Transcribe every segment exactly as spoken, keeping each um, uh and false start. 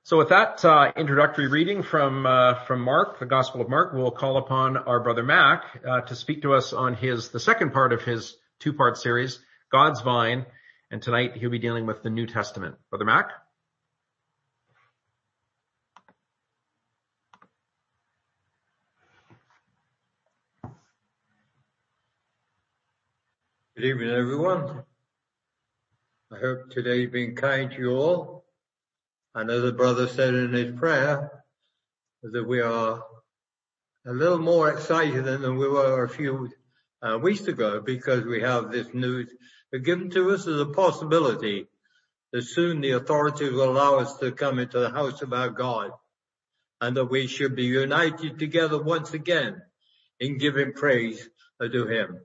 So with that uh, introductory reading from uh, from Mark, the Gospel of Mark, we'll call upon our brother Mac uh, to speak to us on his the second part of his two-part series, God's Vine, and tonight he'll be dealing with the New Testament. Brother Mac? Good evening, everyone. I hope today's been kind to you all. And as the brother said in his prayer, that we are a little more excited than we were a few uh, weeks ago, because we have this news given to us as a possibility that soon the authorities will allow us to come into the house of our God, and that we should be united together once again in giving praise to him.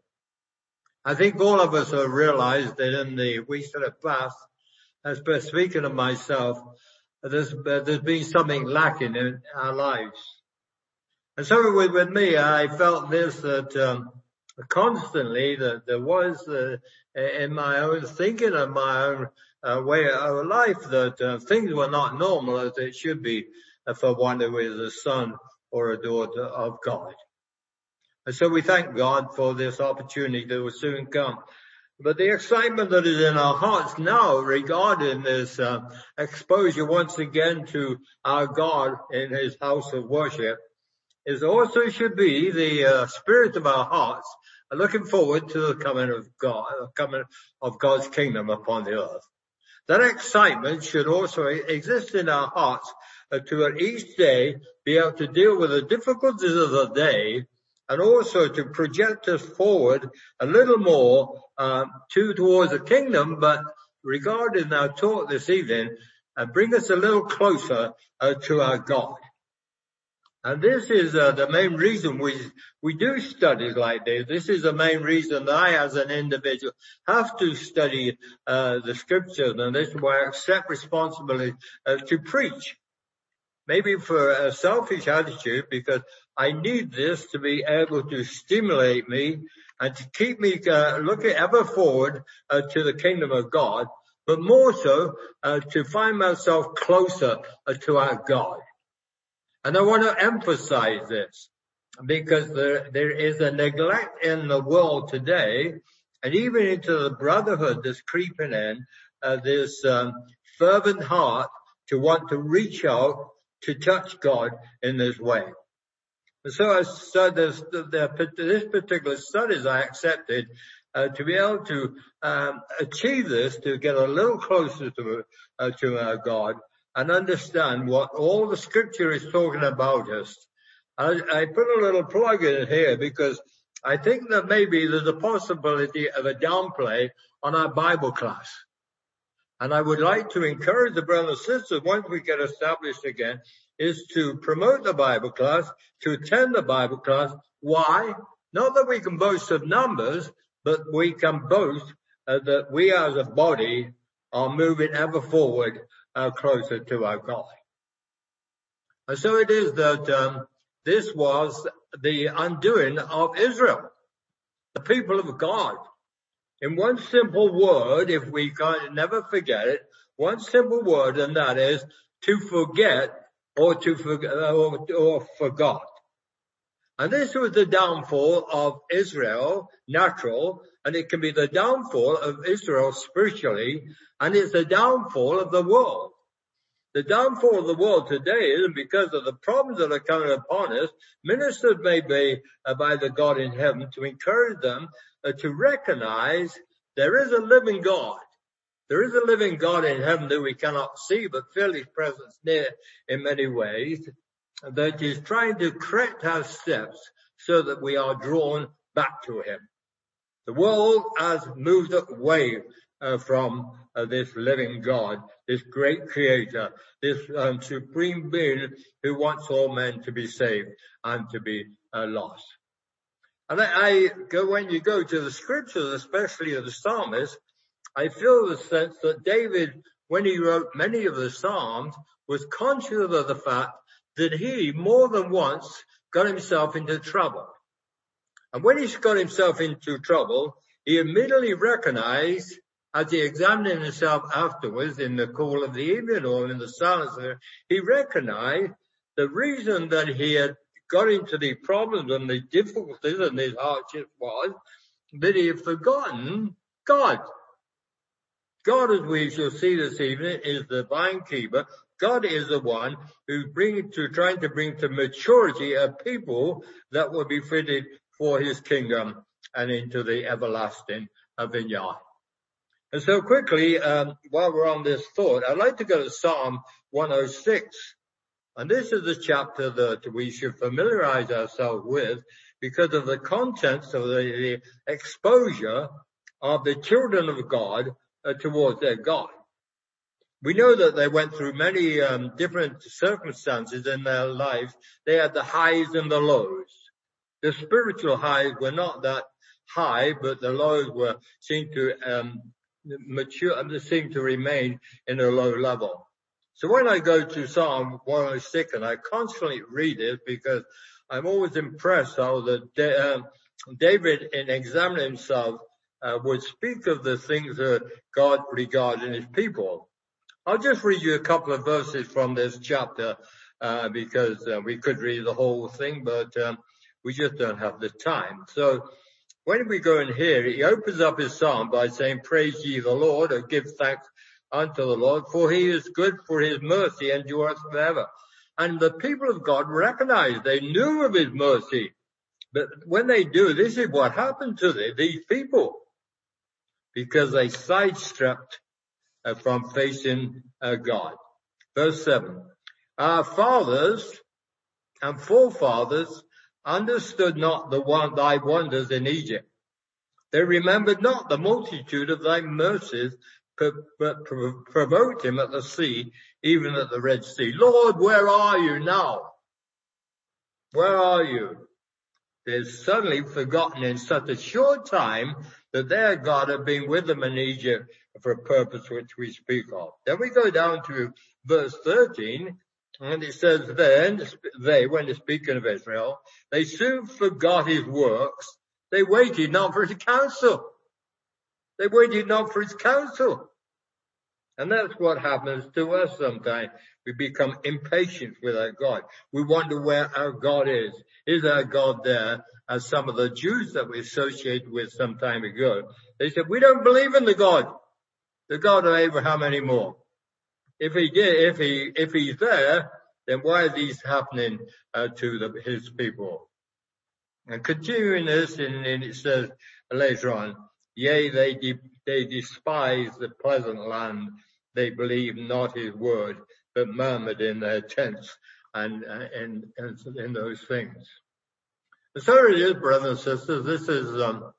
I think all of us have realized that in the weeks that have passed, as per speaking of myself, there's, there's been something lacking in our lives. And so with, with me, I felt this, that um, constantly that there was uh, in my own thinking and my own uh, way of life that uh, things were not normal as it should be uh, for one who is a son or a daughter of God. And so we thank God for this opportunity that will soon come. But the excitement that is in our hearts now regarding this uh, exposure once again to our God in his house of worship is also should be the uh, spirit of our hearts looking forward to the coming of God, coming of God's kingdom upon the earth. That excitement should also exist in our hearts uh, to at each day be able to deal with the difficulties of the day, and also to project us forward a little more um, to towards the kingdom, but regarding our talk this evening, uh, bring us a little closer uh, to our God. And this is uh, the main reason we we do studies like this. This is the main reason that I, as an individual, have to study uh, the scriptures, and this is why I accept responsibility uh, to preach. Maybe for a selfish attitude, because I need this to be able to stimulate me and to keep me uh, looking ever forward uh, to the kingdom of God, but more so uh, to find myself closer uh, to our God. And I want to emphasize this because there, there is a neglect in the world today, and even into the brotherhood that's creeping in, uh, this um, fervent heart to want to reach out to touch God in this way. And so I said this, the, this particular studies I accepted uh, to be able to um, achieve this, to get a little closer to uh, to our God and understand what all the scripture is talking about us. I, I put a little plug in here because I think that maybe there's a possibility of a downplay on our Bible class. And I would like to encourage the brothers and sisters, once we get established again, is to promote the Bible class, to attend the Bible class. Why? Not that we can boast of numbers, but we can boast uh, that we as a body are moving ever forward uh, closer to our God. And so it is that um, this was the undoing of Israel, the people of God. In one simple word, if we can never forget it, one simple word, and that is to forget or to forget or, or forgot. And this was the downfall of Israel, natural, and it can be the downfall of Israel spiritually, and it's the downfall of the world. The downfall of the world today is because of the problems that are coming upon us, ministered maybe uh, by the God in heaven to encourage them uh, to recognize there is a living God. There is a living God in heaven that we cannot see, but feel his presence near in many ways, that is trying to correct our steps so that we are drawn back to him. The world has moved away uh, from uh, this living God, this great creator, this um, supreme being who wants all men to be saved and to be uh, lost. And I, I go, when you go to the scriptures, especially of the psalmist, I feel the sense that David, when he wrote many of the psalms, was conscious of the fact that he more than once got himself into trouble. And when he got himself into trouble, he immediately recognized as he examined himself afterwards in the cool of the evening or in the silence, he recognized the reason that he had got into the problems and the difficulties and his hardships was that he had forgotten God. God, as we shall see this evening, is the vine keeper. God is the one who's bringing to, trying to bring to maturity a people that will be fitted for his kingdom and into the everlasting vineyard. And so quickly, um, while we're on this thought, I'd like to go to Psalm one oh six. And this is the chapter that we should familiarize ourselves with because of the contents of the, the exposure of the children of God uh, towards their God. We know that they went through many um, different circumstances in their life. They had the highs and the lows. The spiritual highs were not that high, but the lows were seemed to um, mature and they seemed to remain in a low level. So when I go to Psalm one oh six, and I constantly read it because I'm always impressed how that um, David, in examining himself, uh, would speak of the things that God regards in his people. I'll just read you a couple of verses from this chapter uh, because uh, we could read the whole thing, but um, we just don't have the time. So when we go in here, he opens up his psalm by saying, "Praise ye the Lord," or give thanks unto the Lord, for he is good, for his mercy endureth forever. And the people of God recognized, they knew of his mercy. But when they do, this is what happened to the, these people, because they sidestepped uh, from facing uh, God. Verse seven, our fathers and forefathers understood not the one thy wonders in Egypt. They remembered not the multitude of thy mercies, but provoked him at the sea, even at the Red Sea. Lord, where are you now? Where are you? They've suddenly forgotten in such a short time that their God had been with them in Egypt for a purpose which we speak of. Then we go down to verse thirteen, and it says then, they, when they're speaking of Israel, they soon forgot his works. They waited not for his counsel. They waited not for his counsel. And that's what happens to us sometimes. We become impatient with our God. We wonder where our God is. Is our God there? As some of the Jews that we associated with some time ago, they said, we don't believe in the God, the God of Abraham anymore. If he did, if he, if he's there, then why are these happening uh, to the, his people? And continuing this, and, and it says later on, yea, they de- they despise the pleasant land. They believe not his word, but murmured in their tents and, uh, and, and in those things. And so it is, brothers and sisters. This is um,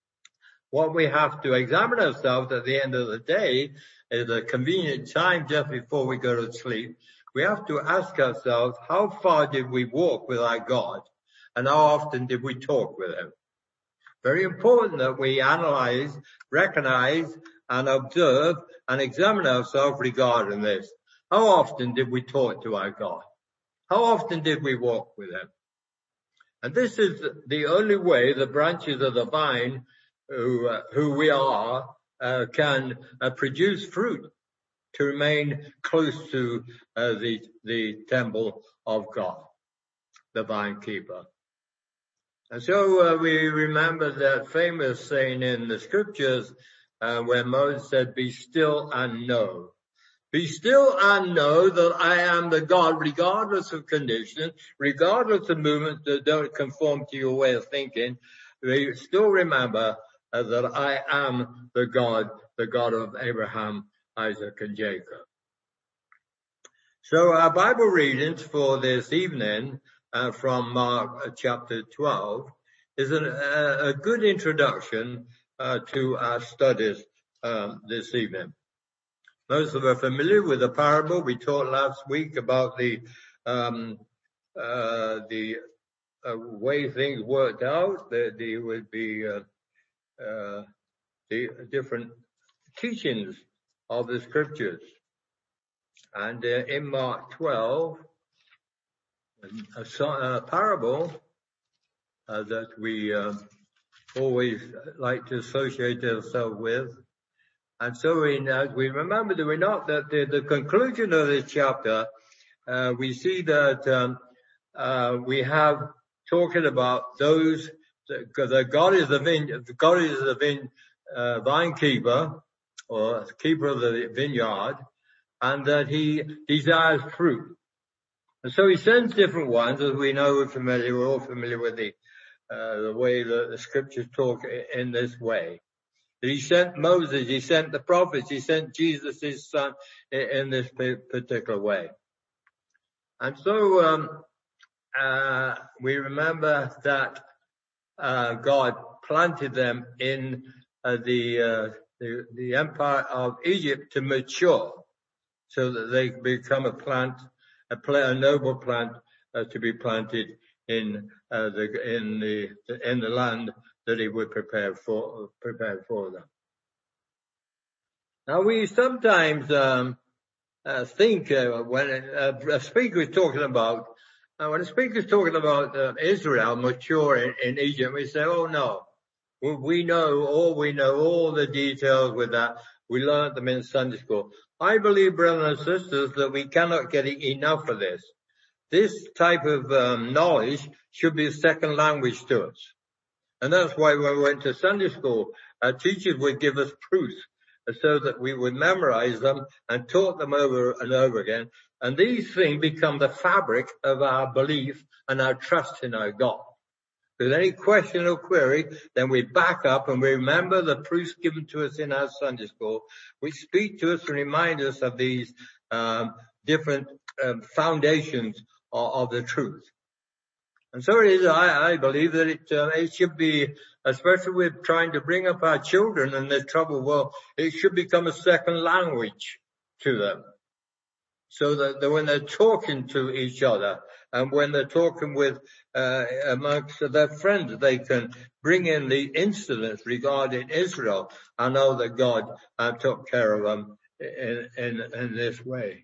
what we have to examine ourselves at the end of the day. At a convenient time just before we go to sleep, we have to ask ourselves, how far did we walk with our God? And how often did we talk with him? Very important that we analyze, recognize, and observe and examine ourselves regarding this. How often did we talk to our God? How often did we walk with him? And this is the only way the branches of the vine, who, uh, who we are, uh, can uh, produce fruit to remain close to uh, the, the temple of God, the vine keeper. And so uh, we remember that famous saying in the scriptures uh, where Moses said, be still and know. Be still and know that I am the God, regardless of conditions, regardless of movements that don't conform to your way of thinking. We still remember uh, that I am the God, the God of Abraham, Isaac, and Jacob. So our Bible readings for this evening uh, from Mark uh, chapter twelve is an, uh, a good introduction uh, to our studies um, this evening. Most of us are familiar with the parable. We talked last week about the um, uh, the uh, way things worked out. That there would be uh, uh, the different teachings of the scriptures. And uh, in Mark twelve, a, a parable uh, that we uh, always like to associate ourselves with And so in, as we remember, do we not, that the, the conclusion of this chapter, uh, we see that um, uh, we have talking about those, that, that God is the vine, God is the vine, uh, vine keeper, or keeper of the vineyard, and that he desires fruit. And so he sends different ones, as we know, we're familiar, we're all familiar with the, uh, the way that the scriptures talk in this way. He sent Moses, he sent the prophets, he sent Jesus, his son, in this particular way. And so, um, uh, we remember that, uh, God planted them in, uh, the, uh, the, the empire of Egypt to mature, so that they become a plant, a, plant, a noble plant, uh, to be planted in, uh, the, in the, in the land that he would prepare for, prepare for them. Now we sometimes, um, uh, think, uh, when a, a speaker is talking about, uh, when a speaker is talking about, uh, Israel maturing in Egypt, we say, oh no, we know all, we know all the details with that. We learned them in Sunday school. I believe, brothers and sisters, that we cannot get enough of this. This type of, um, knowledge should be a second language to us. And that's why when we went to Sunday school, our teachers would give us proofs, so that we would memorize them and taught them over and over again. And these things become the fabric of our belief and our trust in our God. If there's any question or query, then we back up and we remember the proofs given to us in our Sunday school, which speak to us and remind us of these um, different um, foundations of, of the truth. And so it is, I, I believe that it, uh, it should be, especially with trying to bring up our children in this troubled world, it should become a second language to them. So that, that when they're talking to each other and when they're talking with, uh, amongst their friends, they can bring in the incidents regarding Israel and know that God uh, took care of them in, in, in this way.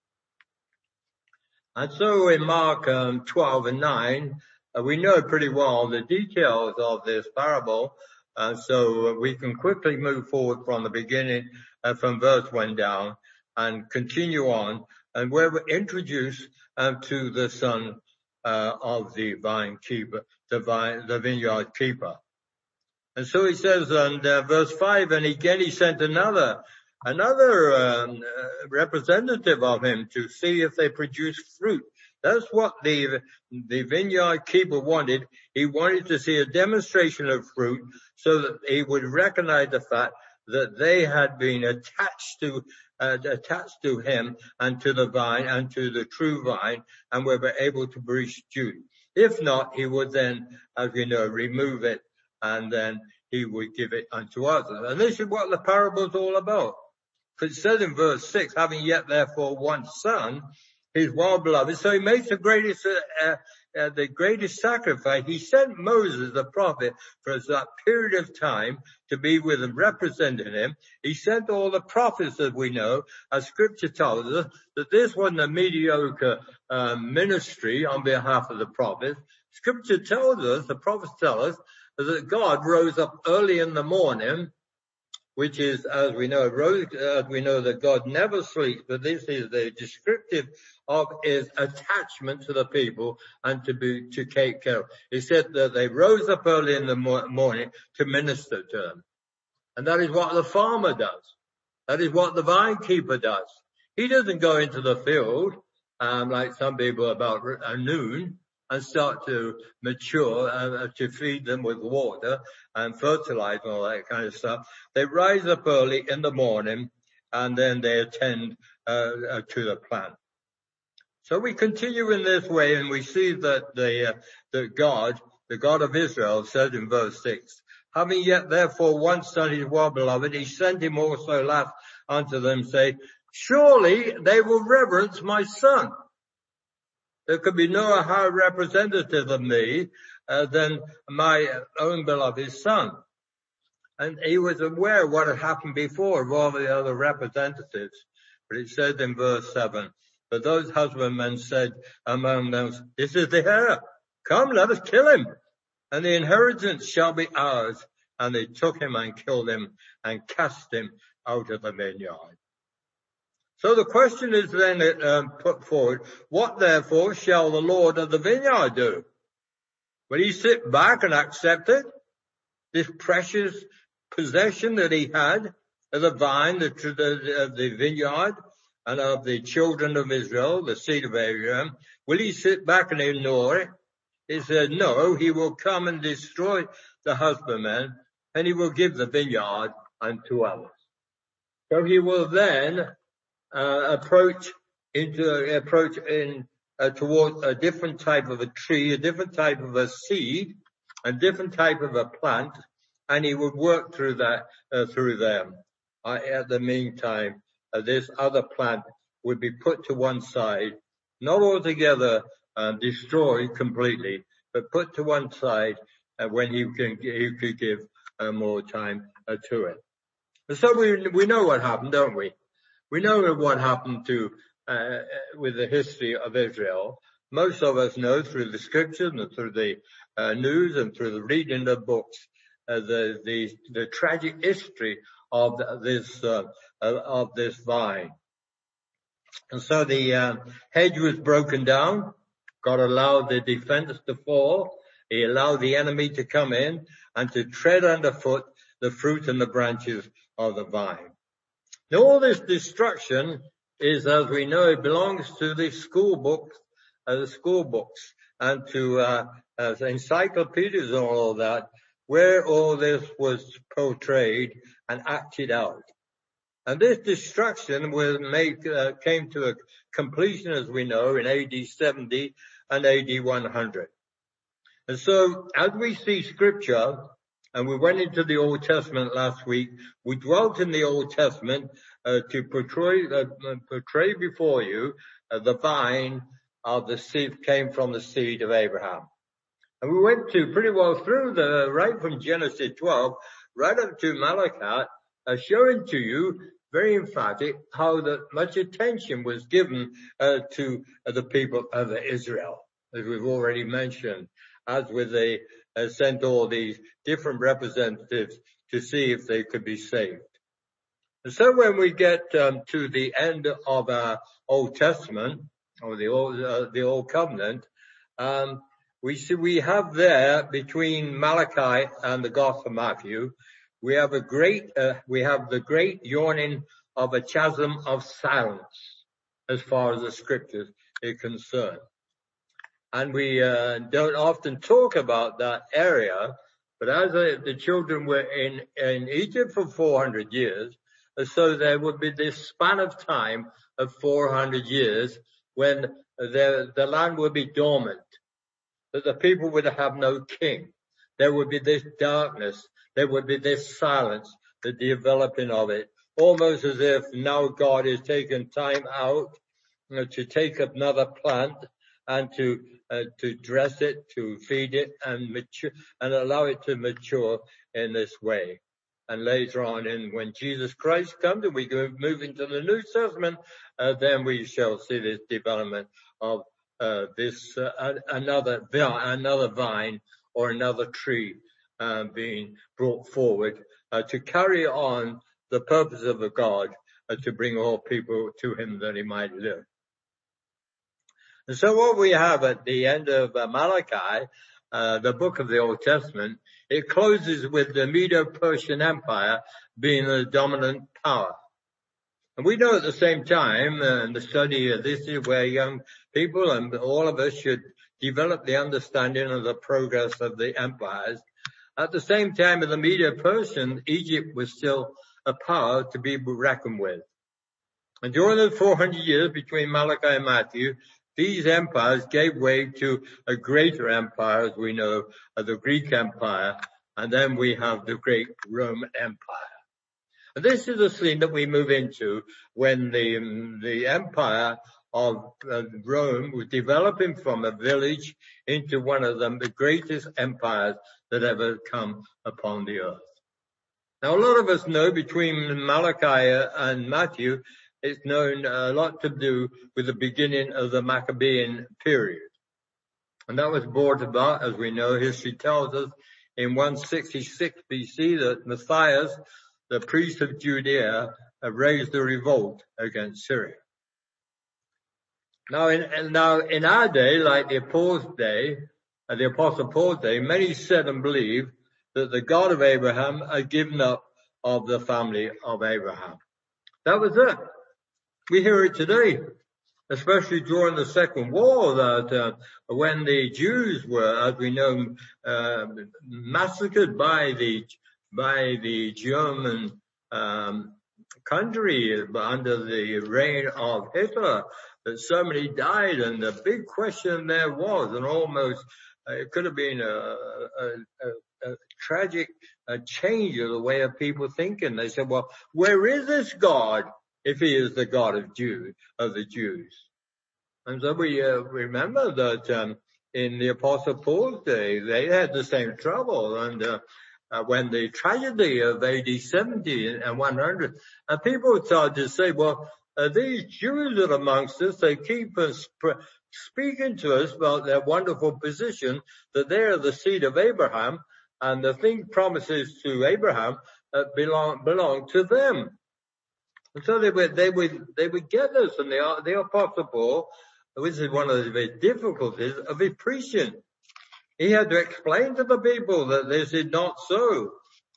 And so in Mark um, twelve and nine, uh, we know pretty well the details of this parable. Uh, so we can quickly move forward from the beginning, uh, from verse one down, and continue on. And where we're introduced um, to the son uh, of the vine keeper, the vine, the vineyard keeper. And so he says, and uh, verse five, and again he sent another. Another um, uh, representative of him to see if they produce fruit. That's what the the vineyard keeper wanted. He wanted to see a demonstration of fruit so that he would recognize the fact that they had been attached to uh, attached to him and to the vine and to the true vine, and were able to produce fruit. If not, he would then, as we know, remove it, and then he would give it unto others. And this is what the parable is all about. Because it says in verse six, having yet therefore one son, his well beloved. So he makes the greatest, uh, uh, the greatest sacrifice. He sent Moses, the prophet, for that period of time to be with him, representing him. He sent all the prophets, as we know, as scripture tells us, that this wasn't a mediocre uh, ministry on behalf of the prophets. Scripture tells us, the prophets tell us, that God rose up early in the morning, which is, as we know, as we know that God never sleeps, but this is the descriptive of his attachment to the people and to be, to take care of. He said that they rose up early in the morning to minister to them. And that is what the farmer does. That is what the vine keeper does. He doesn't go into the field, um, like some people about noon, and start to mature, uh, to feed them with water and fertilize and all that kind of stuff. They rise up early in the morning and then they attend uh, uh, to the plant. So we continue in this way, and we see that the, uh, that God, the God of Israel, said in verse six, having yet therefore one son, his well beloved, he sent him also last unto them, say, surely they will reverence my son. There could be no higher representative of me uh, than my own beloved son. And he was aware of what had happened before of all the other representatives. But it says in verse seven, but those husbandmen said among them, this is the heir. Come, let us kill him, and the inheritance shall be ours. And they took him and killed him and cast him out of the vineyard. So the question is then um, put forward, what therefore shall the Lord of the vineyard do? Will he sit back and accept it? This precious possession that he had of the vine, the, the, of the vineyard, and of the children of Israel, the seed of Abraham, will he sit back and ignore it? He said, no, he will come and destroy the husbandman, and he will give the vineyard unto others. So he will then uh, approach into approach in uh, towards a different type of a tree, a different type of a seed, a different type of a plant, and he would work through that uh, through them. Uh, at the meantime, uh, this other plant would be put to one side, not altogether uh, destroyed completely, but put to one side uh, when he can he could give uh, more time uh, to it. And so we we know what happened, don't we? We know what happened to uh, with the history of Israel. Most of us know through the scriptures and through the uh, news and through the reading of books uh, the the the tragic history of this uh, of this vine. And so the uh, hedge was broken down. God allowed the defense to fall. He allowed the enemy to come in and to tread underfoot the fruit and the branches of the vine. Now all this destruction is, as we know, it belongs to the school books, uh, the school books, and to uh, uh, encyclopedias and all of that, where all this was portrayed and acted out. And this destruction was made, uh, came to a completion, as we know, in A D seventy and A D one hundred. And so, as we see scripture, and we went into the Old Testament last week, we dwelt in the Old Testament uh, to portray, uh, portray before you uh, the vine of the seed came from the seed of Abraham. And we went to pretty well through the, right from Genesis twelve, right up to Malachi, uh, showing to you very emphatic how that much attention was given uh, to uh, the people of Israel, as we've already mentioned, as with they uh, sent all these different representatives to see if they could be saved. And so when we get um, to the end of our Old Testament, or the Old, uh, the Old Covenant, um, we see we have there between Malachi and the Gospel of Matthew, we have a great, uh, we have the great yawning of a chasm of silence as far as the scriptures are concerned. And we uh, don't often talk about that area, but as uh, the children were in, in Egypt for four hundred years, so there would be this span of time of four hundred years when the, the land would be dormant, that the people would have no king. There would be this darkness. There would be this silence, the developing of it, almost as if now God has taken time out you know, to take another plant and to uh, to dress it, to feed it, and mature, and allow it to mature in this way. And later on, in when Jesus Christ comes and we go move into the New Testament, uh, then we shall see this development of uh, this uh, another another vine or another tree uh, being brought forward uh, to carry on the purpose of the God uh, to bring all people to Him that He might live. And so what we have at the end of uh, Malachi, uh, the book of the Old Testament, it closes with the Medo-Persian Empire being the dominant power. And we know at the same time, uh, in the study of this is where young people and all of us should develop the understanding of the progress of the empires. At the same time of the Medo-Persian, Egypt was still a power to be reckoned with. And during the four hundred years between Malachi and Matthew, these empires gave way to a greater empire, as we know, of the Greek Empire, and then we have the great Roman Empire. And this is the scene that we move into when the um, the empire of uh, Rome was developing from a village into one of them, the greatest empires that ever come upon the earth. Now, a lot of us know between Malachi and Matthew, it's known a lot to do with the beginning of the Maccabean period. And that was brought about, as we know, history tells us, in one sixty-six B C that Matthias the priests of Judea have raised a revolt against Syria. Now in, now in our day, like the Apostles' day, uh, the Apostle Paul's day, many said and believed that the God of Abraham had given up of the family of Abraham. That was it. We hear it today, especially during the Second War, that uh, when the Jews were, as we know, uh, massacred by the by the German um, country under the reign of Hitler, that so many died, and the big question there was, and almost uh, it could have been a, a, a, a tragic a change of the way of people thinking. They said, well, where is this God if he is the God of Jews, of the Jews? And so we uh, remember that um, in the Apostle Paul's day, they had the same trouble. And uh, uh, when the tragedy of A D seventy and one hundred, and people started to say, well, uh, these Jews that are amongst us, they keep us sp- speaking to us about their wonderful position, that they are the seed of Abraham, and the thing promises to Abraham uh, belong belong to them. And so they would they would they would get this, and the the Apostle Paul, which is one of the difficulties of his preaching, he had to explain to the people that this is not so.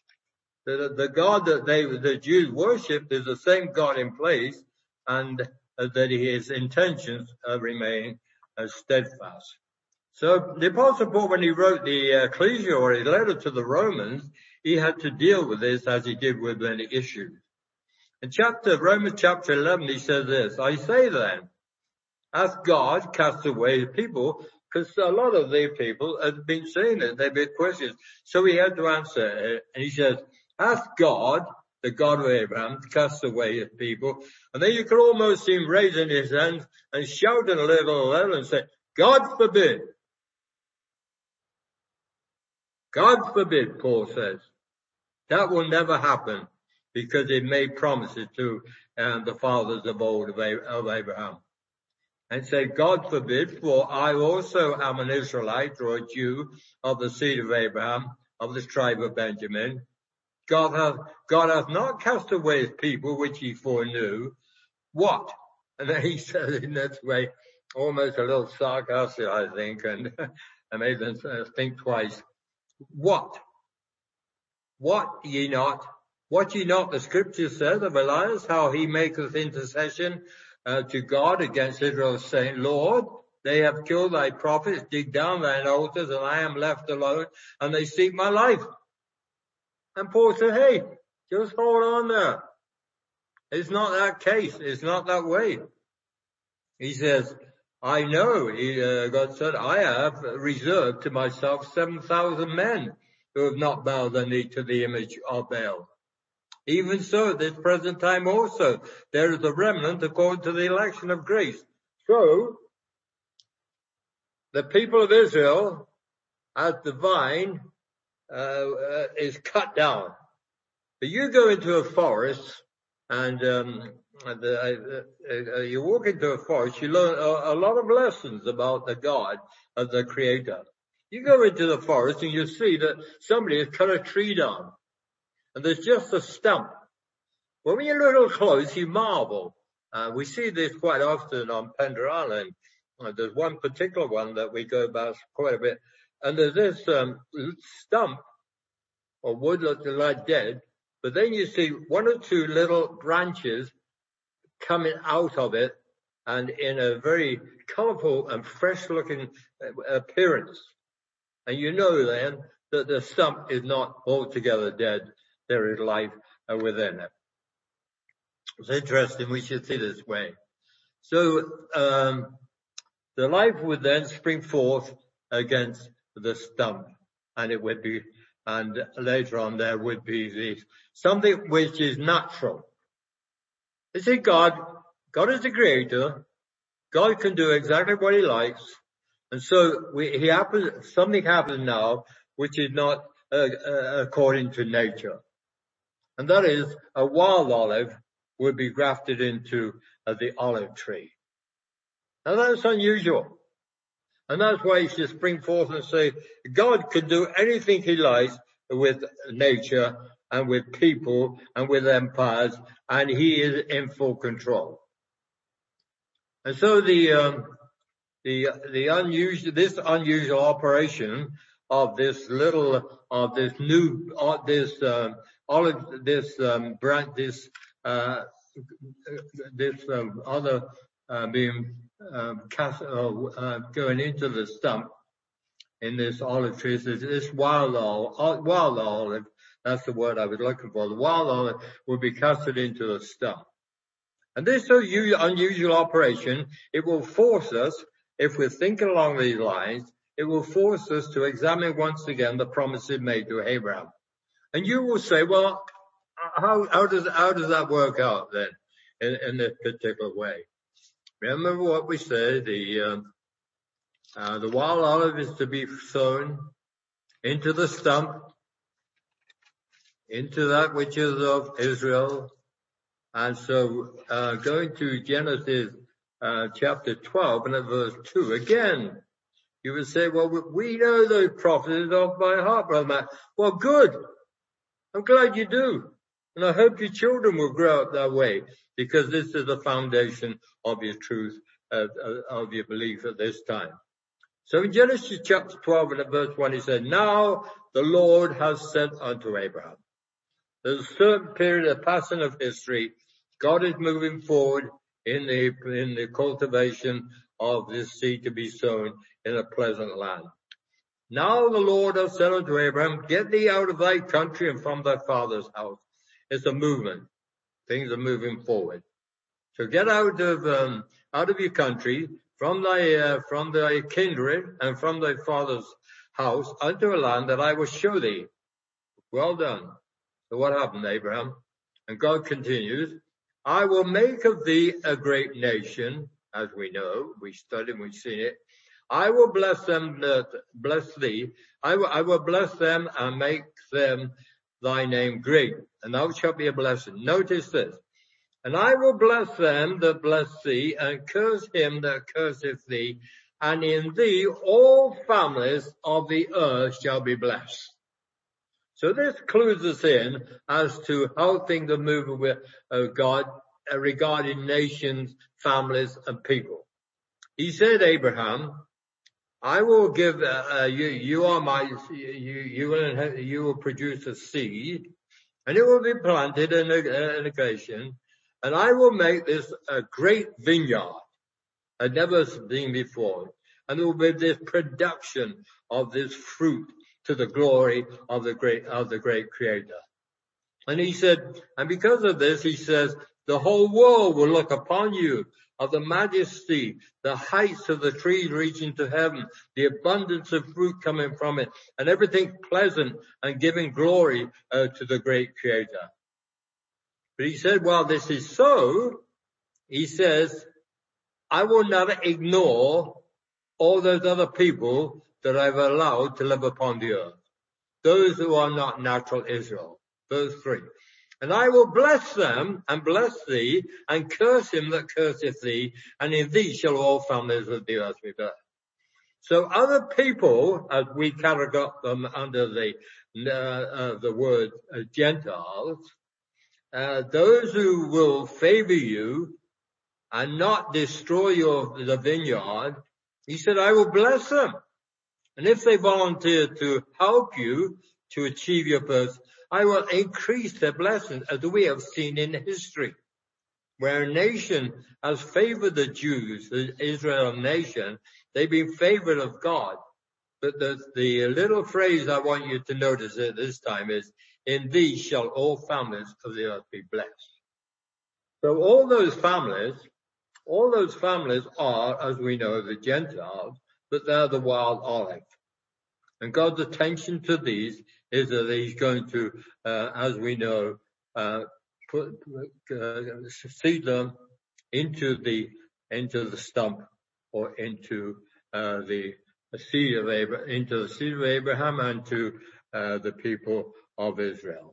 That the God that they the Jews worshipped is the same God in place, and uh, that his intentions uh, remain uh, steadfast. So the Apostle Paul, when he wrote the Ecclesia or his letter to the Romans, he had to deal with this as he did with many issues. In chapter Romans chapter eleven, he says this: I say then, as God cast away the people, because a lot of the people had been saying it, they've been questions. So he had to answer it, and he says, ask God, the God of Abraham, to cast away his people. And then you could almost see him raising his hands and shouting a little louder and say, God forbid. God forbid, Paul says. That will never happen, because he made promises to um, the fathers of old of, A- of Abraham. And say, God forbid, for I also am an Israelite or a Jew of the seed of Abraham, of the tribe of Benjamin. God hath, God hath not cast away his people which he foreknew. What? And then he says in that way, almost a little sarcastic, I think, and, and made them think twice. What? What ye not? What ye not? The scripture says of Elias, how he maketh intercession uh, to God against Israel, saying, Lord, they have killed thy prophets, dig down thine altars, and I am left alone, and they seek my life. And Paul said, hey, just hold on there. It's not that case. It's not that way. He says, I know, he, uh, God said, I have reserved to myself seven thousand men who have not bowed the knee to the image of Baal. Even so, at this present time also, there is a remnant according to the election of grace. So, the people of Israel, as the vine, uh, uh, is cut down. But you go into a forest, and um, the, uh, uh, you walk into a forest, you learn a, a lot of lessons about the God of the Creator. You go into the forest and you see that somebody has cut a tree down, and there's just a stump. Well, when you're a little close, you marvel. Uh, we see this quite often on Pender Island. Uh, there's one particular one that we go about quite a bit, and there's this um, stump or wood looking like dead, but then you see one or two little branches coming out of it, and in a very colourful and fresh-looking appearance. And you know then that the stump is not altogether dead. There is life within it. It's interesting. We should see this way. So um, the life would then spring forth against the stump, and it would be, and later on there would be this, something which is natural. You see, God, God is the creator. God can do exactly what he likes. And so we, he happens, something happens now which is not uh, uh, according to nature. And that is a wild olive would be grafted into uh, the olive tree. Now that's unusual. And that's why he should spring forth and say, God can do anything he likes with nature, and with people and with empires, and he is in full control. And so the um, the the unusual this unusual operation of this little of this new of this uh, all of this um, brand this uh, this um, other uh, being um, cast uh, uh, going into the stump in this olive tree, this, this wild olive, wild olive, that's the word I was looking for. The wild olive will be casted into the stump. And this unusual operation, it will force us, if we're thinking along these lines, it will force us to examine once again the promises made to Abraham. And you will say, well, how, how does, how does that work out then in, in this particular way? Remember what we said, the, um, Uh, the wild olive is to be sown into the stump, into that which is of Israel. And so, uh, going to Genesis, uh, chapter twelve and at verse two, again, you would say, well, we know those prophecies off by heart, Brother Matt. Well, good. I'm glad you do. And I hope your children will grow up that way, because this is the foundation of your truth, uh, of your belief at this time. So in Genesis chapter twelve and at verse one, he said, now the Lord has said unto Abraham. There's a certain period of passing of history. God is moving forward in the, in the cultivation of this seed to be sown in a pleasant land. Now the Lord has said unto Abraham, get thee out of thy country and from thy father's house. It's a movement. Things are moving forward. So get out of, um, out of your country, from thy, uh, from thy kindred and from thy father's house unto a land that I will show thee. Well done. So what happened, Abraham? And God continues, I will make of thee a great nation, as we know, we studied, we've seen it. I will bless them that bless thee. I will, I will bless them and make them thy name great, and thou shalt be a blessing. Notice this. And I will bless them that bless thee, and curse him that curseth thee, and in thee all families of the earth shall be blessed. So this clues us in as to how things are moving with uh, God uh, regarding nations, families, and people. He said, Abraham, I will give uh, uh, you. You are my. You you will you will produce a seed, and it will be planted in a, in a nation. And I will make this a great vineyard, I'd never seen before. And there will be this production of this fruit to the glory of the great, of the great Creator. And he said, and because of this, he says, the whole world will look upon you of the majesty, the heights of the trees reaching to heaven, the abundance of fruit coming from it, and everything pleasant and giving glory uh, to the great Creator. But he said, while this is so, he says, I will not ignore all those other people that I've allowed to live upon the earth. Those who are not natural Israel. Those three. And I will bless them and bless thee and curse him that curseth thee, and in thee shall all families of the earth be blessed. So other people, as we categorize them under the, uh, uh, the word uh, Gentiles, Uh, those who will favor you and not destroy your, the vineyard, he said, I will bless them. And if they volunteer to help you to achieve your purpose, I will increase their blessings, as we have seen in history, where a nation has favored the Jews, the Israel nation, they've been favored of God. But the, the little phrase I want you to notice at this time is, in thee shall all families of the earth be blessed. So all those families, all those families are, as we know, the Gentiles, but they're the wild olive. And God's attention to these is that he's going to, uh, as we know, uh, put, uh, seed them into the, into the stump or into, uh, the seed of Abraham, into the seed of Abraham and to, uh, the people of Israel.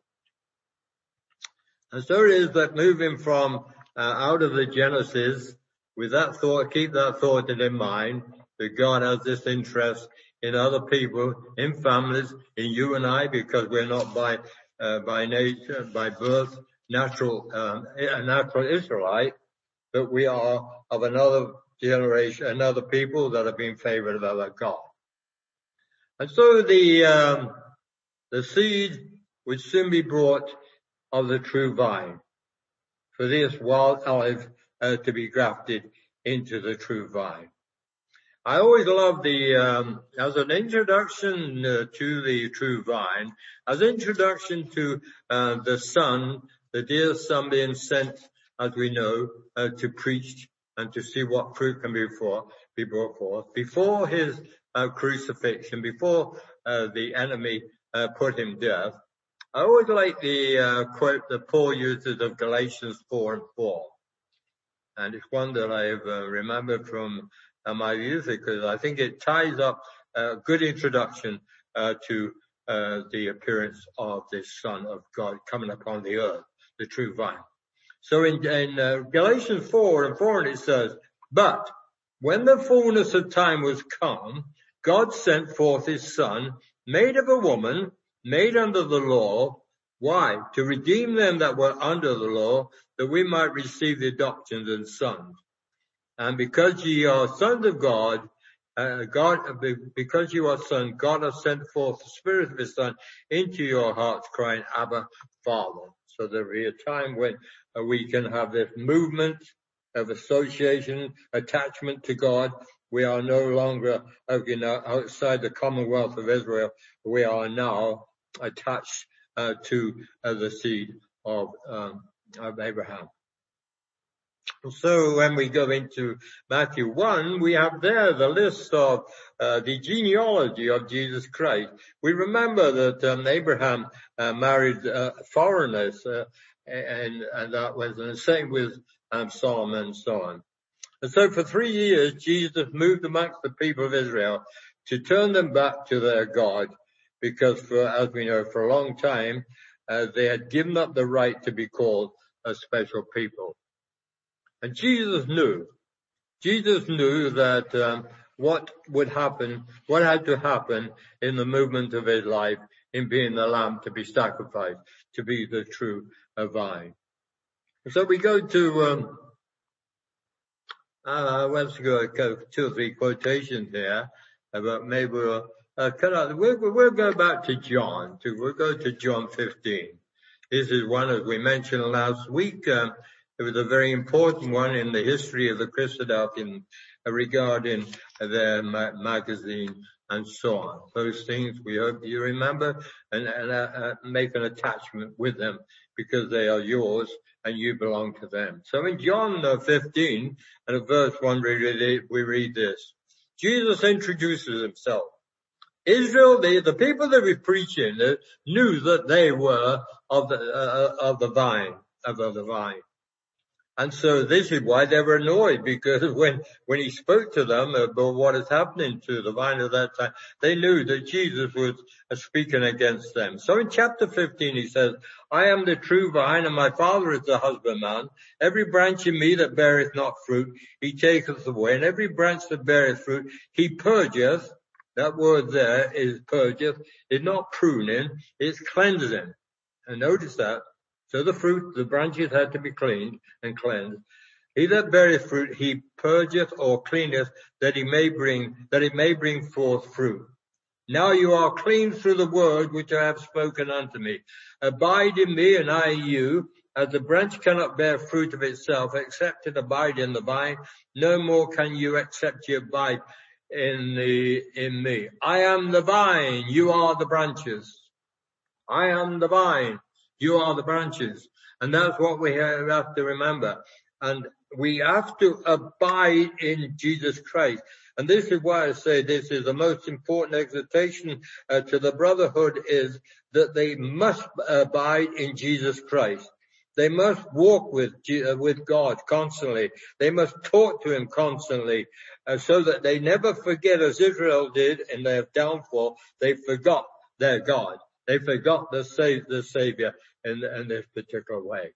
And so it is that moving from uh, out of the Genesis, with that thought, keep that thought in mind, that God has this interest in other people, in families, in you and I, because we're not by uh, by nature, by birth, natural, um, a natural Israelite, but we are of another generation, another people that have been favored of our God. And so the, um, the seed would soon be brought of the true vine, for this wild olive uh, to be grafted into the true vine. I always love the, um, as an introduction uh, to the true vine, as an introduction to uh, the Son, the dear Son being sent, as we know, uh, to preach and to see what fruit can be, for, be brought forth. Before his uh, crucifixion, before uh, the enemy uh, put him to death, I always like the uh, quote that Paul uses of Galatians four and four. And it's one that I've uh, remembered from uh, my youth, because I think it ties up a good introduction uh, to uh, the appearance of this Son of God coming upon the earth, the true vine. So in, in uh, Galatians four and four, it says, "But when the fullness of time was come, God sent forth his Son, made of a woman, made under the law." Why? To redeem them that were under the law, that we might receive the adoption of sons. And because ye are sons of God, uh, God, because you are sons, God has sent forth the Spirit of his Son into your hearts, crying, Abba, Father. So there will be a time when uh, we can have this movement of association, attachment to God. We are no longer uh, you know, outside the Commonwealth of Israel. We are now attached uh, to uh, the seed of, um, of Abraham. So when we go into Matthew one, we have there the list of uh, the genealogy of Jesus Christ. We remember that um, Abraham uh, married uh, foreigners, uh, and, and that was the same with um, Solomon and so on. And so for three years, Jesus moved amongst the people of Israel to turn them back to their God, because for, as we know, for a long time, uh, they had given up the right to be called a special people. And Jesus knew, Jesus knew that um, what would happen, what had to happen in the movement of his life, in being the lamb to be sacrificed, to be the true uh, vine. So we go to, um, uh, let's go, go two or three quotations here, but maybe we'll, uh, cut out, we'll, we'll go back to John, to, we'll go to John fifteen. This is one, as we mentioned last week, um, it was a very important one in the history of the Christadelphian uh, regarding uh, their ma- magazine and so on. Those things we hope you remember and, and uh, uh, make an attachment with them, because they are yours and you belong to them. So in John uh, fifteen and at verse one we read, we read this. Jesus introduces himself. Israel, the, the people that we're preaching uh, knew that they were of the, uh, of the vine, of the vine. And so this is why they were annoyed, because when, when he spoke to them about what is happening to the vine at that time, they knew that Jesus was speaking against them. So in chapter fifteen he says, I am the true vine, and my Father is the husbandman. Every branch in me that beareth not fruit, he taketh away. And every branch that beareth fruit, he purgeth. That word there is purgeth. It's not pruning, it's cleansing. And notice that. So the fruit, the branches had to be cleaned and cleansed. He that beareth fruit, he purgeth or cleaneth, that he may bring, that it may bring forth fruit. Now you are clean through the word which I have spoken unto me. Abide in me, and I in you. As the branch cannot bear fruit of itself, except it abide in the vine, no more can you except you abide in the, in me. I am the vine, you are the branches. I am the vine. You are the branches. And that's what we have to remember. And we have to abide in Jesus Christ. And this is why I say this is the most important exhortation uh, to the brotherhood, is that they must abide in Jesus Christ. They must walk with uh, with God constantly. They must talk to him constantly, uh, so that they never forget, as Israel did in their downfall, they forgot their God. They forgot the, sa- the Savior in, in this particular way.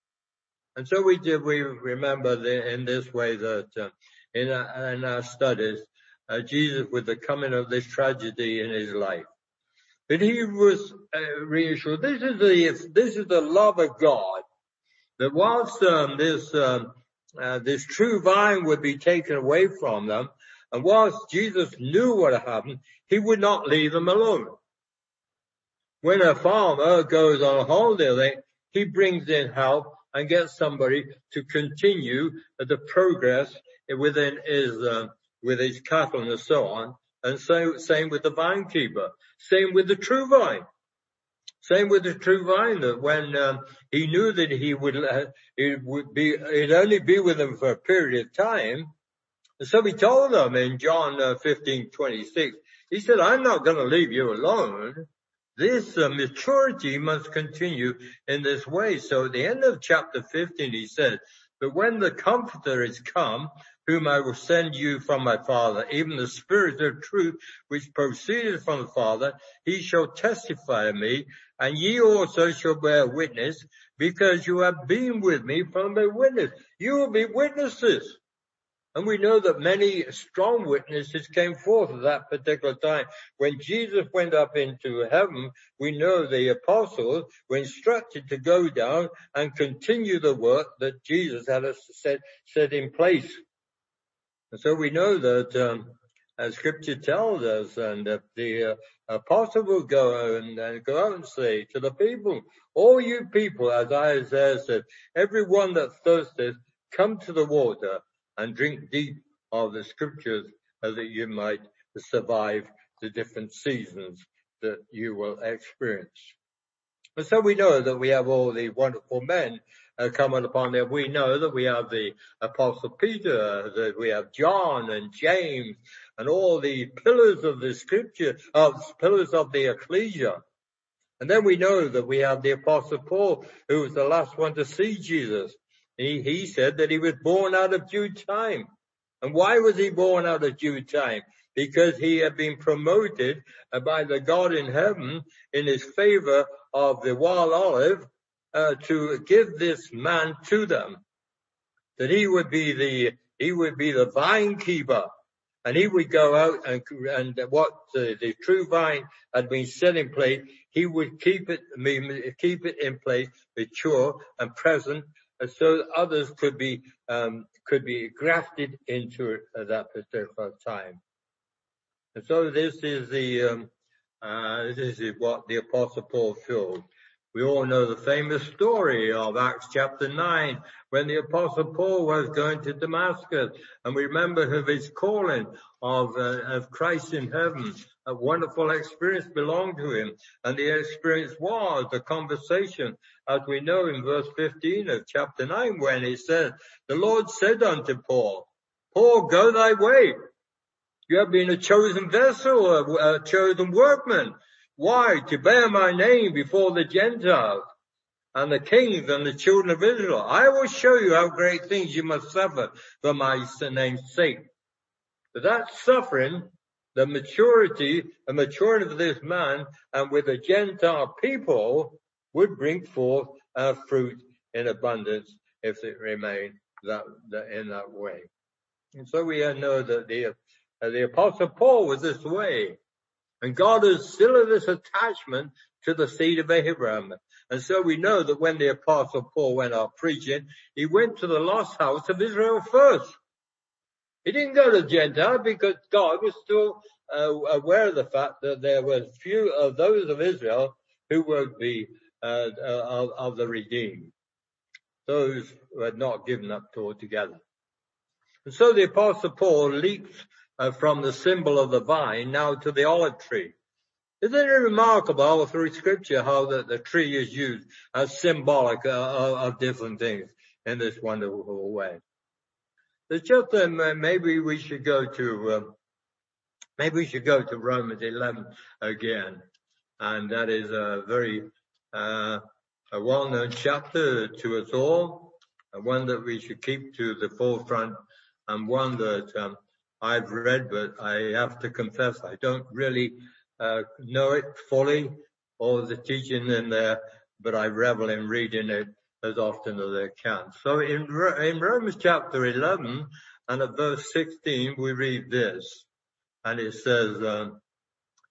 And so we did, we remember the, in this way that uh, in, our, in our studies, uh, Jesus, with the coming of this tragedy in his life, But he was uh, reassured. This is the, this is the love of God. That whilst um, this, um, uh, this true vine would be taken away from them, and whilst Jesus knew what had happened, he would not leave them alone. When a farmer goes on a holiday, he brings in help and gets somebody to continue the progress within his, uh, with his cattle and so on. And so, same with the vine keeper. Same with the true vine. Same with the true vine, that when um, he knew that he would, uh, it would be, it'd only be with them for a period of time. And so he told them in John uh, fifteen twenty-six, he said, I'm not going to leave you alone. This uh, maturity must continue in this way. So at the end of chapter fifteen, he said, but when the Comforter is come, whom I will send you from my Father, even the Spirit of truth, which proceeded from the Father, he shall testify of me, and ye also shall bear witness, because you have been with me from the witness. You will be witnesses. And we know that many strong witnesses came forth at that particular time. When Jesus went up into heaven, we know the apostles were instructed to go down and continue the work that Jesus had set, set in place. And so we know that, um, as scripture tells us, and that the uh, apostle will go and, and go out and say to the people, all you people, as Isaiah said, every one that thirsteth, come to the water and drink deep of the scriptures, so that you might survive the different seasons that you will experience. And so we know that we have all the wonderful men uh, coming upon there. We know that we have the Apostle Peter, that we have John and James, and all the pillars of the scripture, of pillars of the ecclesia. And then we know that we have the Apostle Paul, who was the last one to see Jesus. He, he said that he was born out of due time. And why was he born out of due time? Because he had been promoted by the God in heaven in his favor of the wild olive uh, to give this man to them. That he would be the, he would be the vine keeper. And he would go out and, and what the, the true vine had been set in place, he would keep it, keep it in place, mature and present, so that others could be, um, could be grafted into it at that particular time. And so this is the, um, uh, this is what the Apostle Paul filled. We all know the famous story of Acts chapter nine, when the Apostle Paul was going to Damascus, and we remember of his calling of, uh, of Christ in heaven. A wonderful experience belonged to him, and the experience was the conversation, as we know in verse fifteen of chapter nine, when he said, the Lord said unto Paul, Paul, go thy way. You have been a chosen vessel, a, a chosen workman. Why? To bear my name before the Gentiles and the kings and the children of Israel. I will show you how great things you must suffer for my name's sake. But that suffering, the maturity, the maturity of this man and with the Gentile people would bring forth uh, fruit in abundance if it remained that, that in that way. And so we know that the, uh, the Apostle Paul was this way. And God is still in this attachment to the seed of Abraham. And so we know that when the Apostle Paul went out preaching, he went to the lost house of Israel first. He didn't go to Gentile because God was still uh, aware of the fact that there were few of those of Israel who would be uh, uh, of, of the redeemed. Those who had not given up to altogether. And so the Apostle Paul leaps Uh, from the symbol of the vine now to the olive tree. Isn't it remarkable all through scripture how the, the tree is used as symbolic uh, of, of different things in this wonderful way? It's just um, maybe we should go to um, maybe we should go to Romans eleven again, and that is a very uh, a well-known chapter to us all, and one that we should keep to the forefront, and one that um, I've read, but I have to confess I don't really uh, know it fully, all the teaching in there, but I revel in reading it as often as I can. So in, in Romans chapter eleven and at verse sixteen, we read this, and it says, um,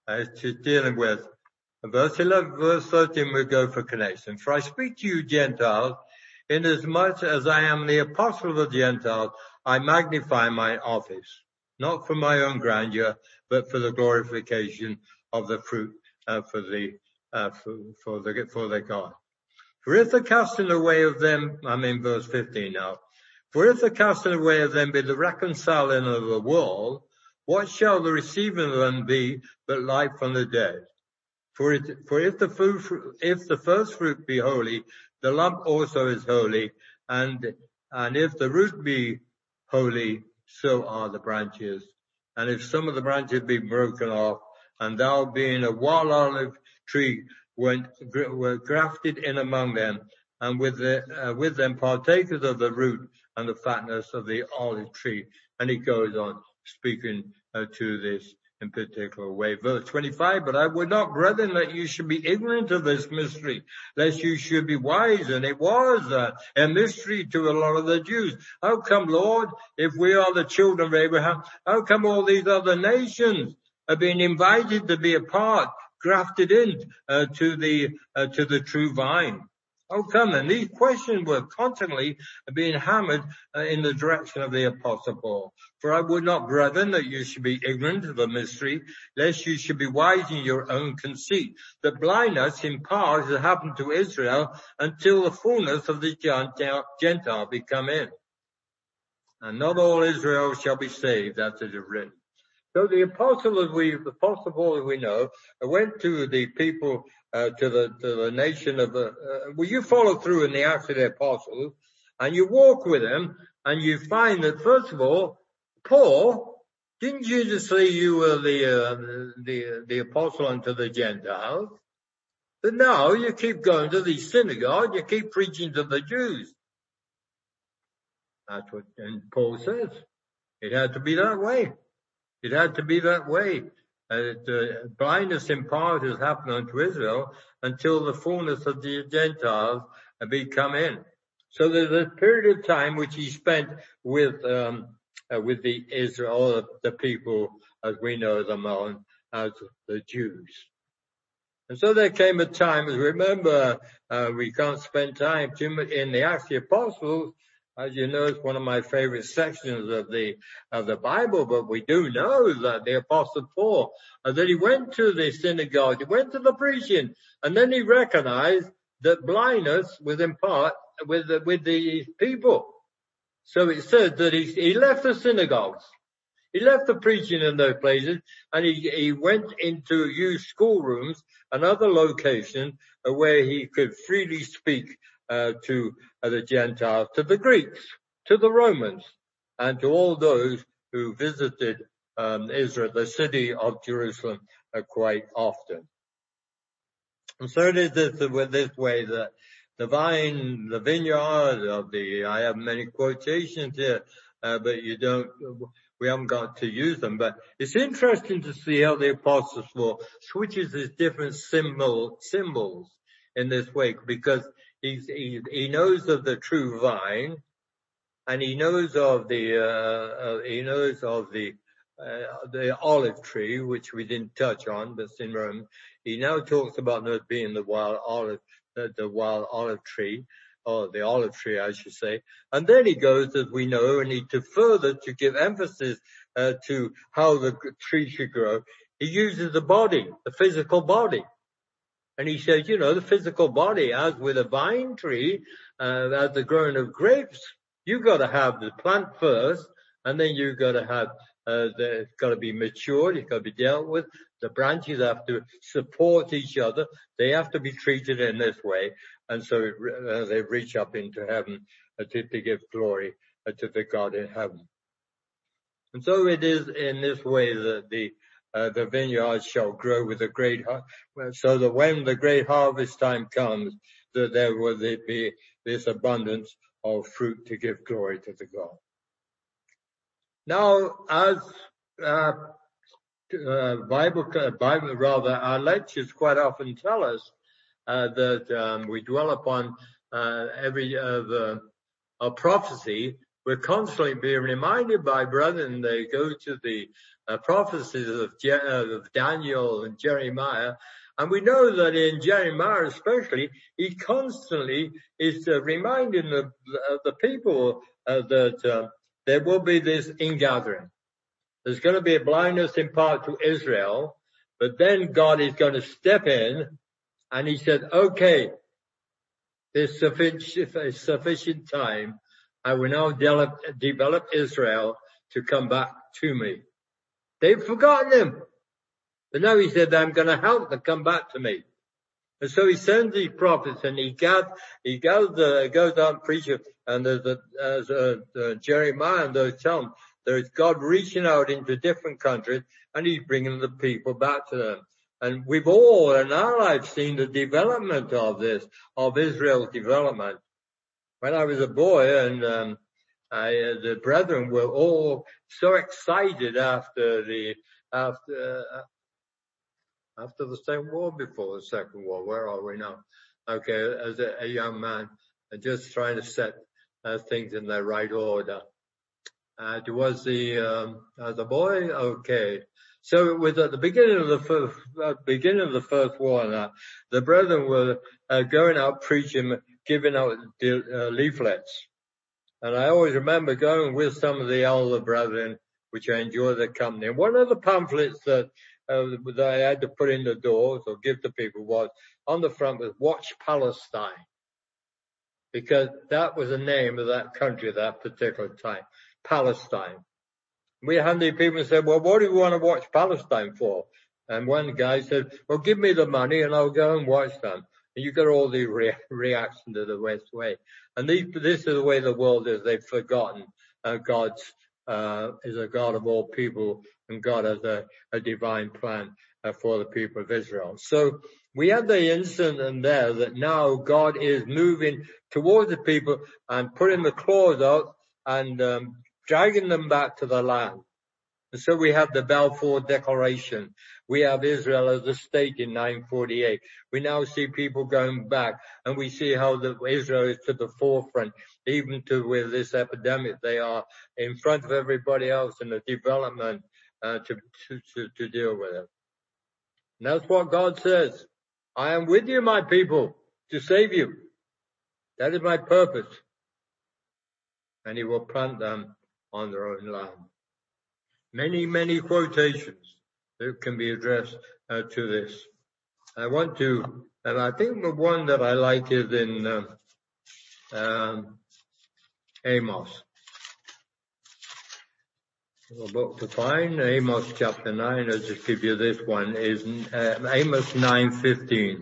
Uh, it's just dealing with verse eleven, verse thirteen. We go for connection. For I speak to you Gentiles, inasmuch as I am the apostle of the Gentiles, I magnify my office, not for my own grandeur, but for the glorification of the fruit uh, for the uh, for, for the for the God. For if the casting away of them, I'm in verse fifteen now. For if the casting away of them be the reconciling of the world, what shall the receiving of them be but life from the dead? For it, for if the food, if the first fruit be holy, the lump also is holy, and and if the root be holy, so are the branches. And if some of the branches be broken off, and thou being a wild olive tree went were grafted in among them, and with the, uh, with them partakers of the root and the fatness of the olive tree. And he goes on speaking uh, to this in particular way. Verse twenty-five, but I would not, brethren, that you should be ignorant of this mystery, lest you should be wise. And it was uh, a mystery to a lot of the Jews. How come, Lord, if we are the children of Abraham, how come all these other nations are being invited to be a part, grafted in uh, to the uh, to the true vine? How come? And these questions were constantly being hammered uh, in the direction of the Apostle Paul. For I would not, brethren, that you should be ignorant of the mystery, lest you should be wise in your own conceit. That blindness in part has happened to Israel until the fullness of the Gentile, Gentile be come in. And not all Israel shall be saved, as it is written. So the apostle, as we, the apostle Paul, as we know, went to the people, uh, to the, to the nation of the, uh, well, you follow through in the Acts of the Apostles, and you walk with them, and you find that, first of all, Paul, didn't you just say you were the, uh, the, the apostle unto the Gentiles? But now you keep going to the synagogue, you keep preaching to the Jews. That's what and Paul says. It had to be that way. It had to be that way. Uh, the blindness in part has happened unto Israel until the fullness of the Gentiles be come in. So there's a period of time which he spent with um, uh, with the Israel, the people as we know them on as the Jews. And so there came a time, as remember, uh, we can't spend time too much in the Acts of the Apostles. As you know, it's one of my favorite sections of the of the Bible, but we do know that the Apostle Paul, uh, that he went to the synagogue, he went to the preaching, and then he recognized that blindness was in part with the, with the people. So it says that he, he left the synagogues, he left the preaching in those places, and he, he went into used schoolrooms and other locations where he could freely speak Uh, to uh, the Gentiles, to the Greeks, to the Romans, and to all those who visited um, Israel, the city of Jerusalem, uh, quite often. And so it is this, uh, this way that the vine, the vineyard of the, I have many quotations here, uh, but you don't, we haven't got to use them, but it's interesting to see how the Apostle Paul switches his different symbol, symbols in this way, because He's, he, he knows of the true vine, and he knows of the, uh, uh, he knows of the, uh, the olive tree, which we didn't touch on, but it's in Rome. He now talks about not being the wild olive, the, the wild olive tree, or the olive tree, I should say. And then he goes, as we know, and he to further to give emphasis, uh, to how the tree should grow. He uses the body, the physical body. And he says, you know, the physical body, as with a vine tree, uh, as the growing of grapes, you've got to have the plant first, and then you've got to have, uh, the, it's got to be matured, it's got to be dealt with. The branches have to support each other. They have to be treated in this way. And so it, uh, they reach up into heaven uh, to, to give glory uh, to the God in heaven. And so it is in this way that the Uh, the vineyard shall grow with a great, so that when the great harvest time comes, that there will be this abundance of fruit to give glory to the God. Now, as uh, uh, Bible, Bible rather, our lectures quite often tell us uh, that um, we dwell upon uh, every uh, the, a prophecy we're constantly being reminded by brethren. They go to the uh, prophecies of, Je- of Daniel and Jeremiah. And we know that in Jeremiah especially, he constantly is uh, reminding the, uh, the people uh, that uh, there will be this ingathering. There's going to be a blindness in part to Israel, but then God is going to step in, and he said, okay, there's sufficient, sufficient time. I will now develop, develop Israel to come back to me. They've forgotten him. But now he said, I'm going to help them come back to me. And so he sends these prophets, and he got, he goes, uh, goes out and preaches, and there's a, as uh, uh, Jeremiah and those tell him, there's God reaching out into different countries, and he's bringing the people back to them. And we've all in our lives seen the development of this, of Israel's development. When I was a boy, and um, I, uh, the brethren were all so excited after the, after, uh, after the Second War, before the Second War. Where are we now? Okay, as a, a young man, and just trying to set uh, things in their right order. Uh, it was the, um, as a boy, okay. So it was at the beginning of the first, uh, beginning of the First War, and uh, the brethren were uh, going out preaching, giving out uh, leaflets. And I always remember going with some of the elder brethren, which I enjoyed their company. And one of the pamphlets that Uh, that I had to put in the doors or give to people was on the front was Watch Palestine, because that was the name of that country at that particular time, Palestine. We had the people said, well, what do you want to watch Palestine for? And one guy said, well, give me the money and I'll go and watch them. And you got all the re- reaction to the West way. And these, this is the way the world is. They've forgotten uh, God's uh, is a God of all people, and God has a, a divine plan uh, for the people of Israel. So we have the incident there that now God is moving towards the people and putting the claws out and um, dragging them back to the land. And so we have the Balfour Declaration. We have Israel as a state in nine forty-eight. We now see people going back, and we see how the, Israel is to the forefront, even to with this epidemic. They are in front of everybody else in the development uh, to, to, to deal with it. And that's what God says. I am with you, my people, to save you. That is my purpose. And he will plant them on their own land. Many, many quotations that can be addressed uh, to this. I want to, and I think the one that I like is in um, um, Amos. The book to find, Amos chapter nine, I'll just give you this one, is uh, Amos nine fifteen.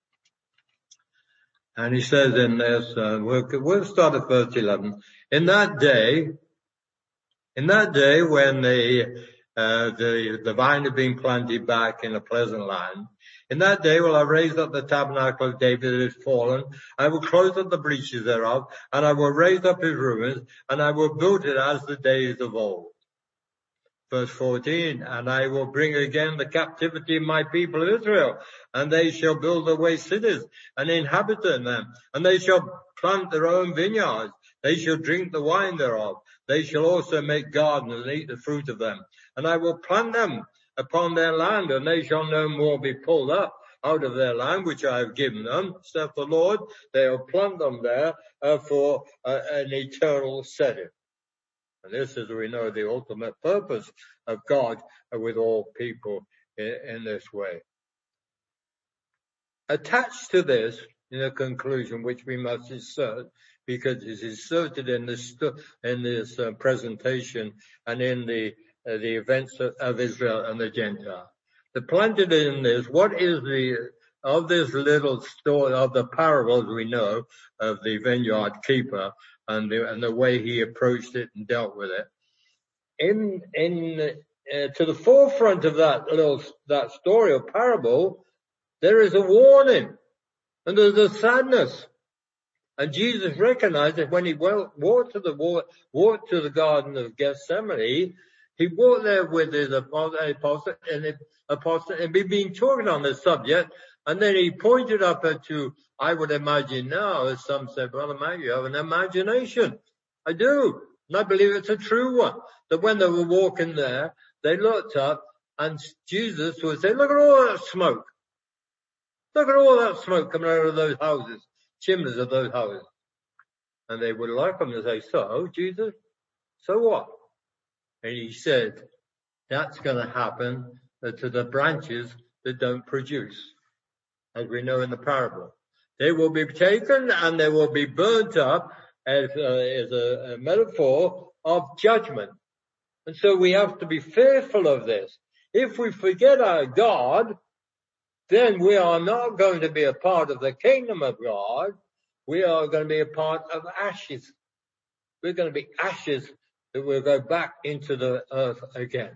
And he says in this, uh, we'll, we'll start at verse eleven. In that day, In that day when the, uh, the, the vine had been planted back in a pleasant land, in that day will I raise up the tabernacle of David that is fallen. I will close up the breaches thereof, and I will raise up his ruins, and I will build it as the days of old. Verse fourteen, and I will bring again the captivity of my people Israel, and they shall build away cities and inhabit them, and they shall plant their own vineyards. They shall drink the wine thereof. They shall also make gardens and eat the fruit of them. And I will plant them upon their land, and they shall no more be pulled up out of their land, which I have given them, saith the Lord. They will plant them there uh, for uh, an eternal setting. And this is, we know, the ultimate purpose of God uh, with all people in, in this way. Attached to this, in a conclusion, which we must insert, because it's inserted in this in this uh, presentation and in the uh, the events of, of Israel and the Gentile. The planted in this, what is the of this little story of the parables we know of the vineyard keeper and the and the way he approached it and dealt with it. In in uh, to the forefront of that little that story or parable, there is a warning and there's a sadness. And Jesus recognized that when he walked to the walked to the Garden of Gethsemane, he walked there with his apostle and the apostle, and we've been talking on this subject. And then he pointed up to, I would imagine now, as some say, Brother Matt, you have an imagination. I do. And I believe it's a true one. That when they were walking there, they looked up and Jesus was saying, look at all that smoke. Look at all that smoke coming out of those houses, chimneys of those houses. And they would like him to say, so, Jesus, so what? And he said, that's going to happen to the branches that don't produce, as we know in the parable. They will be taken and they will be burnt up as, uh, as a, a metaphor of judgment. And so we have to be fearful of this. If we forget our God, then we are not going to be a part of the kingdom of God. We are going to be a part of ashes. We're going to be ashes that will go back into the earth again.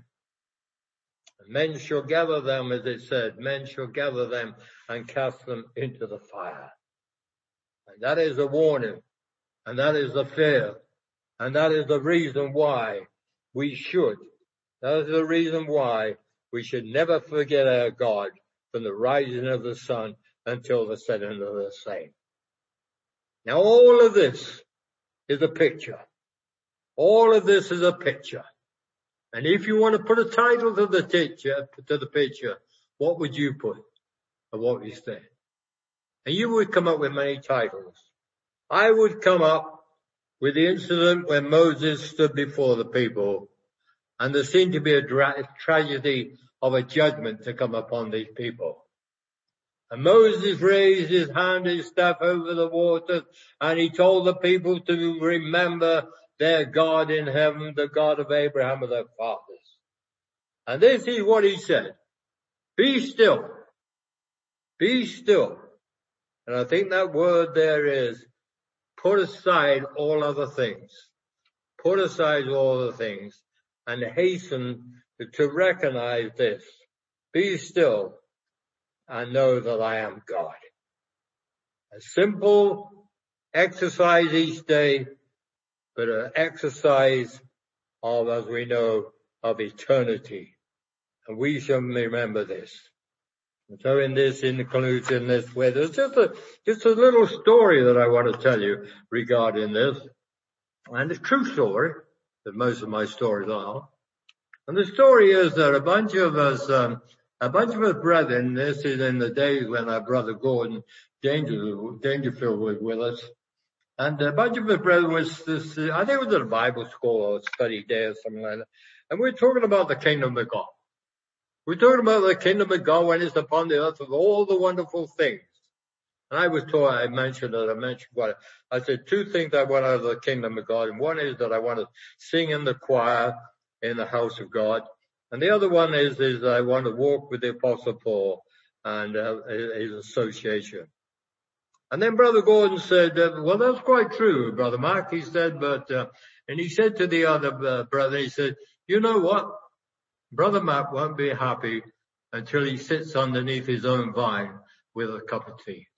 Men shall gather them, as it said, men shall gather them and cast them into the fire. And that is a warning. And that is the fear. And that is the reason why we should. That is the reason why we should never forget our God from the rising of the sun until the setting of the same. Now all of this is a picture. All of this is a picture. And if you want to put a title to the picture, to the picture, what would you put? Or what would you say? And you would come up with many titles. I would come up with the incident when Moses stood before the people, and there seemed to be a dra- tragedy of a judgment to come upon these people. And Moses raised his hand, his staff over the waters, and he told the people to remember their God in heaven, the God of Abraham and their fathers. And this is what he said. Be still. Be still. And I think that word there is, put aside all other things. Put aside all other things and hasten to recognize this. Be still and know that I am God. A simple exercise each day, but an exercise of, as we know, of eternity. And we shall remember this. And so in this includes in this way, there's just a, just a little story that I want to tell you regarding this. And it's a true story, that most of my stories are. And the story is that a bunch of us, um, a bunch of us brethren, this is in the days when our brother Gordon Danger, Dangerfield was with us. And a bunch of us brethren was this, I think it was at a Bible school or study day or something like that. And we're talking about the kingdom of God. We're talking about the kingdom of God when it's upon the earth of all the wonderful things. And I was told, I mentioned that, I mentioned what, I said two things I want out of the kingdom of God. And one is that I want to sing in the choir in the house of God. And the other one is, is I want to walk with the Apostle Paul and uh, his association. And then Brother Gordon said, uh, well, that's quite true, Brother Mark, he said, but, uh, and he said to the other uh, brother, he said, you know what? Brother Mark won't be happy until he sits underneath his own vine with a cup of tea.